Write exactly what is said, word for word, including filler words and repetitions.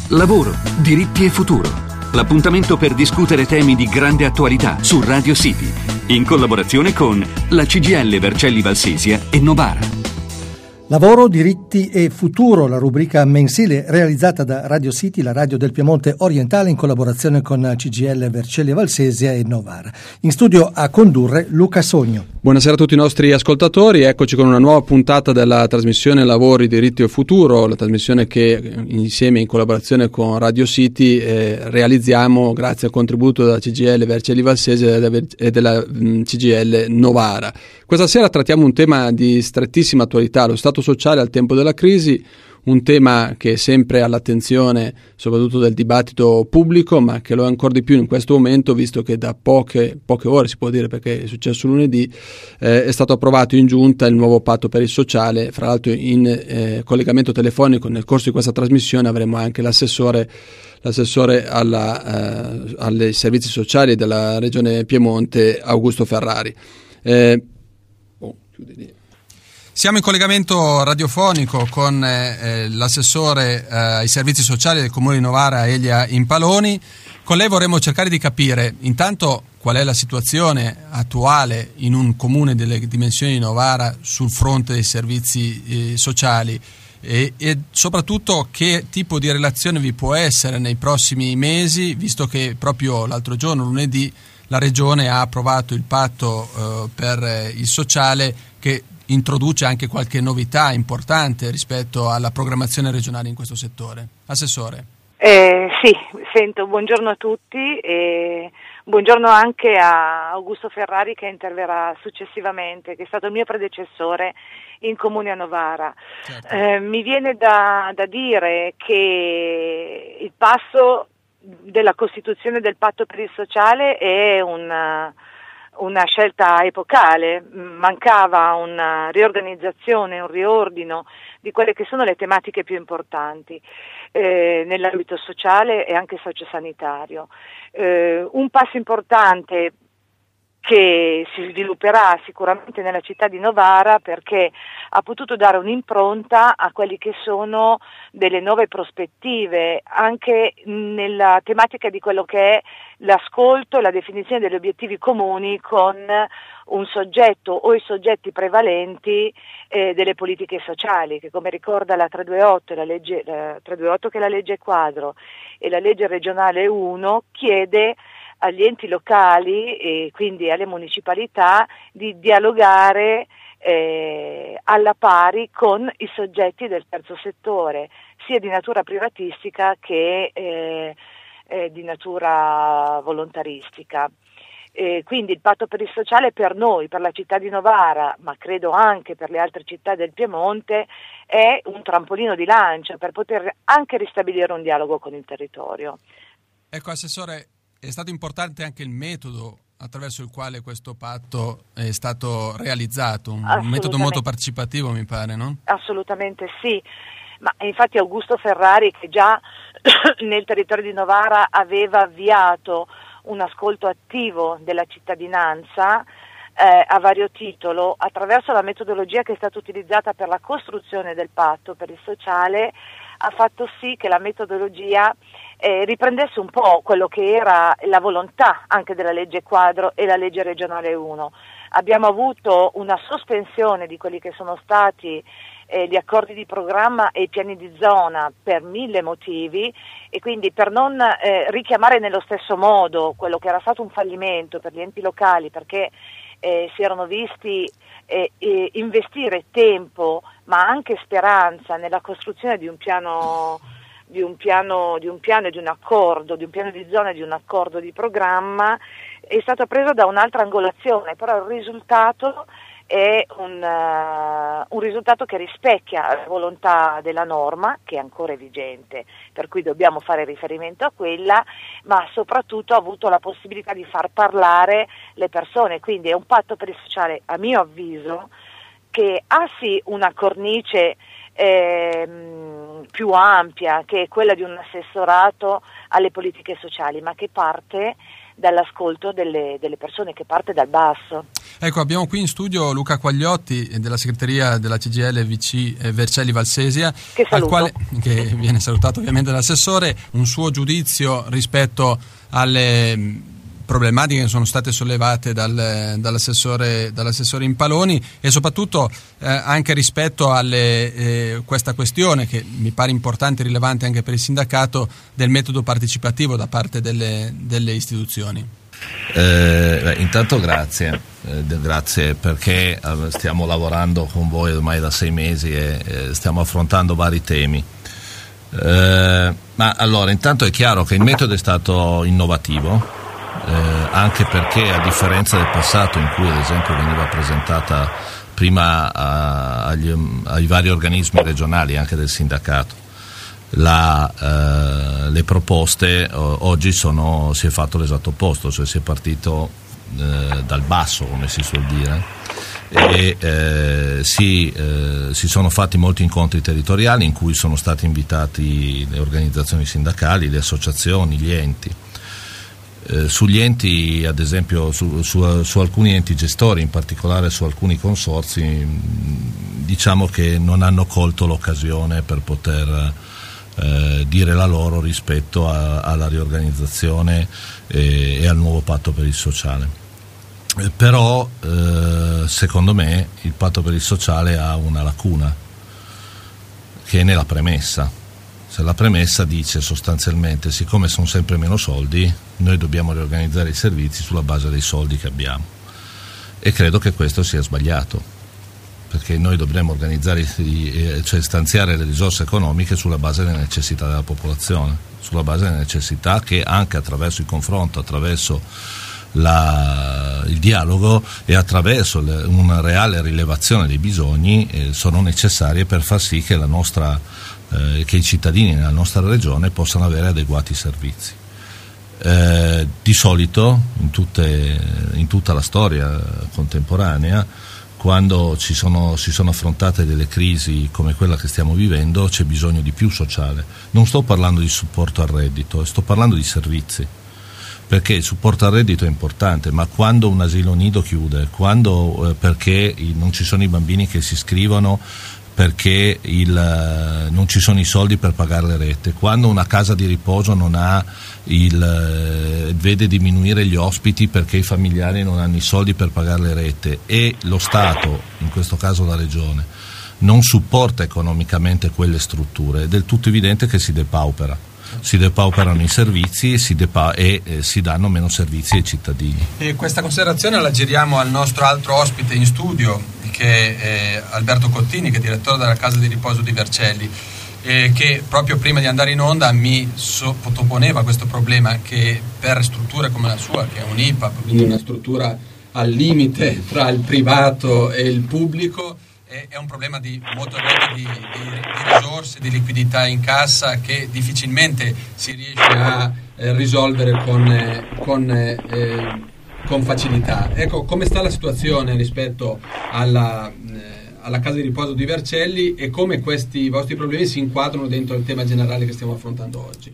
Lavoro, diritti e futuro. L'appuntamento per discutere temi di grande attualità su Radio City, in collaborazione con la C G I L Vercelli Valsesia e Novara. Lavoro, diritti e futuro, la rubrica mensile realizzata da Radio City, la radio del Piemonte orientale, in collaborazione con C G I L Vercelli Valsesia e Novara. In studio a condurre Luca Sogno. Buonasera a tutti i nostri ascoltatori, eccoci con una nuova puntata della trasmissione Lavori, diritti e futuro, la trasmissione che insieme in collaborazione con Radio City eh, realizziamo grazie al contributo della C G I L Vercelli Valsesia e della mh, C G I L Novara. Questa sera trattiamo un tema di strettissima attualità, lo stato sociale al tempo della crisi, un tema che è sempre all'attenzione soprattutto del dibattito pubblico, ma che lo è ancora di più in questo momento, visto che da poche, poche ore, si può dire perché è successo lunedì, eh, è stato approvato in giunta il nuovo patto per il sociale. Fra l'altro in eh, collegamento telefonico nel corso di questa trasmissione avremo anche l'assessore l'assessore alla, eh, alle servizi sociali della Regione Piemonte, Augusto Ferrari. Eh, oh, Siamo in collegamento radiofonico con eh, l'assessore eh, ai servizi sociali del Comune di Novara, Elia Impaloni. Con lei vorremmo cercare di capire intanto qual è la situazione attuale in un comune delle dimensioni di Novara sul fronte dei servizi eh, sociali e, e soprattutto che tipo di relazione vi può essere nei prossimi mesi, visto che proprio l'altro giorno, lunedì, la Regione ha approvato il patto eh, per eh, il sociale, che introduce anche qualche novità importante rispetto alla programmazione regionale in questo settore. Assessore. Eh, sì, sento, buongiorno a tutti e buongiorno anche a Augusto Ferrari, che interverrà successivamente, che è stato il mio predecessore in Comune a Novara. Certo. Eh, mi viene da, da dire che il passo della costituzione del patto per il sociale è un una scelta epocale, mancava una riorganizzazione, un riordino di quelle che sono le tematiche più importanti eh, nell'ambito sociale e anche sociosanitario. Eh, un passo importante che si svilupperà sicuramente nella città di Novara, perché ha potuto dare un'impronta a quelli che sono delle nuove prospettive anche nella tematica di quello che è l'ascolto e la definizione degli obiettivi comuni con un soggetto o i soggetti prevalenti eh, delle politiche sociali, che come ricorda la trecentoventotto, la legge, la trecentoventotto che è la legge quadro e la legge regionale uno, chiede agli enti locali e quindi alle municipalità di dialogare eh, alla pari con i soggetti del terzo settore, sia di natura privatistica che eh, eh, di natura volontaristica. Eh, quindi il patto per il sociale per noi, per la città di Novara, ma credo anche per le altre città del Piemonte, è un trampolino di lancio per poter anche ristabilire un dialogo con il territorio. Ecco, Assessore, è stato importante anche il metodo attraverso il quale questo patto è stato realizzato, un metodo molto partecipativo, mi pare, no? Assolutamente sì, ma infatti Augusto Ferrari, che già nel territorio di Novara aveva avviato un ascolto attivo della cittadinanza eh, a vario titolo, attraverso la metodologia che è stata utilizzata per la costruzione del patto per il sociale, ha fatto sì che la metodologia eh, riprendesse un po' quello che era la volontà anche della legge quadro e la legge regionale uno. Abbiamo avuto una sospensione di quelli che sono stati eh, gli accordi di programma e i piani di zona per mille motivi, e quindi per non eh, richiamare nello stesso modo quello che era stato un fallimento per gli enti locali, perché eh, si erano visti eh, eh, investire tempo ma anche speranza nella costruzione di un piano di un piano di un piano e di un accordo, di un piano di zona e di un accordo di programma, è stato preso da un'altra angolazione, però il risultato è un, uh, un risultato che rispecchia la volontà della norma, che è ancora vigente, per cui dobbiamo fare riferimento a quella, ma soprattutto ha avuto la possibilità di far parlare le persone, quindi è un patto per il sociale, a mio avviso, che ha sì una cornice eh, più ampia, che è quella di un assessorato alle politiche sociali, ma che parte dall'ascolto delle, delle persone, che parte dal basso. Ecco, abbiamo qui in studio Luca Quagliotti della segreteria della C G I L V C Vercelli Valsesia, che, al quale, che viene salutato ovviamente dall'assessore, un suo giudizio rispetto alle problematiche che sono state sollevate dal, dall'assessore, dall'assessore Impaloni, e soprattutto eh, anche rispetto a eh, questa questione che mi pare importante e rilevante anche per il sindacato, del metodo partecipativo da parte delle, delle istituzioni. Eh, beh, intanto grazie, eh, grazie perché stiamo lavorando con voi ormai da sei mesi e eh, stiamo affrontando vari temi. Eh, ma allora, intanto è chiaro che il metodo è stato innovativo. Eh, anche perché, a differenza del passato in cui ad esempio veniva presentata prima a, agli, ai vari organismi regionali, anche del sindacato, la, eh, le proposte o, oggi sono, si è fatto l'esatto opposto, cioè si è partito eh, dal basso, come si suol dire, e eh, si, eh, si sono fatti molti incontri territoriali in cui sono stati invitati le organizzazioni sindacali, le associazioni, gli enti. Eh, sugli enti, ad esempio su, su, su alcuni enti gestori, in particolare su alcuni consorzi, mh, diciamo che non hanno colto l'occasione per poter eh, dire la loro rispetto a, alla riorganizzazione e, e al nuovo patto per il sociale. Eh, però eh, secondo me il patto per il sociale ha una lacuna, che è nella premessa. Se la premessa dice sostanzialmente, siccome sono sempre meno soldi, noi dobbiamo riorganizzare i servizi sulla base dei soldi che abbiamo, e credo che questo sia sbagliato, perché noi dovremmo organizzare, cioè stanziare le risorse economiche sulla base delle necessità della popolazione, sulla base delle necessità che anche attraverso il confronto, attraverso la, il dialogo e attraverso le, una reale rilevazione dei bisogni eh, sono necessarie per far sì che la nostra Eh, che i cittadini nella nostra regione possano avere adeguati servizi. Eh, di solito in, tutte, in tutta la storia contemporanea, quando ci sono, si sono affrontate delle crisi come quella che stiamo vivendo, c'è bisogno di più sociale. Non sto parlando di supporto al reddito, sto parlando di servizi, perché il supporto al reddito è importante, ma quando un asilo nido chiude, quando eh, perché non ci sono i bambini che si iscrivono, perché il, non ci sono i soldi per pagare le rette, quando una casa di riposo non ha il, vede diminuire gli ospiti perché i familiari non hanno i soldi per pagare le rette, e lo Stato, in questo caso la Regione, non supporta economicamente quelle strutture, è del tutto evidente che si depaupera. Si depauperano i servizi e, si, depa- e eh, si danno meno servizi ai cittadini. E questa considerazione la giriamo al nostro altro ospite in studio, che è Alberto Cottini, che è direttore della Casa di Riposo di Vercelli, eh, che proprio prima di andare in onda mi sottoponeva questo problema, che per strutture come la sua, che è un I P A, quindi una struttura al limite tra il privato e il pubblico, è un problema di molto di, di, di risorse, di liquidità in cassa, che difficilmente si riesce a eh, risolvere con, eh, con, eh, con facilità. Ecco, come sta la situazione rispetto alla, eh, alla Casa di Riposo di Vercelli, e come questi vostri problemi si inquadrano dentro il tema generale che stiamo affrontando oggi?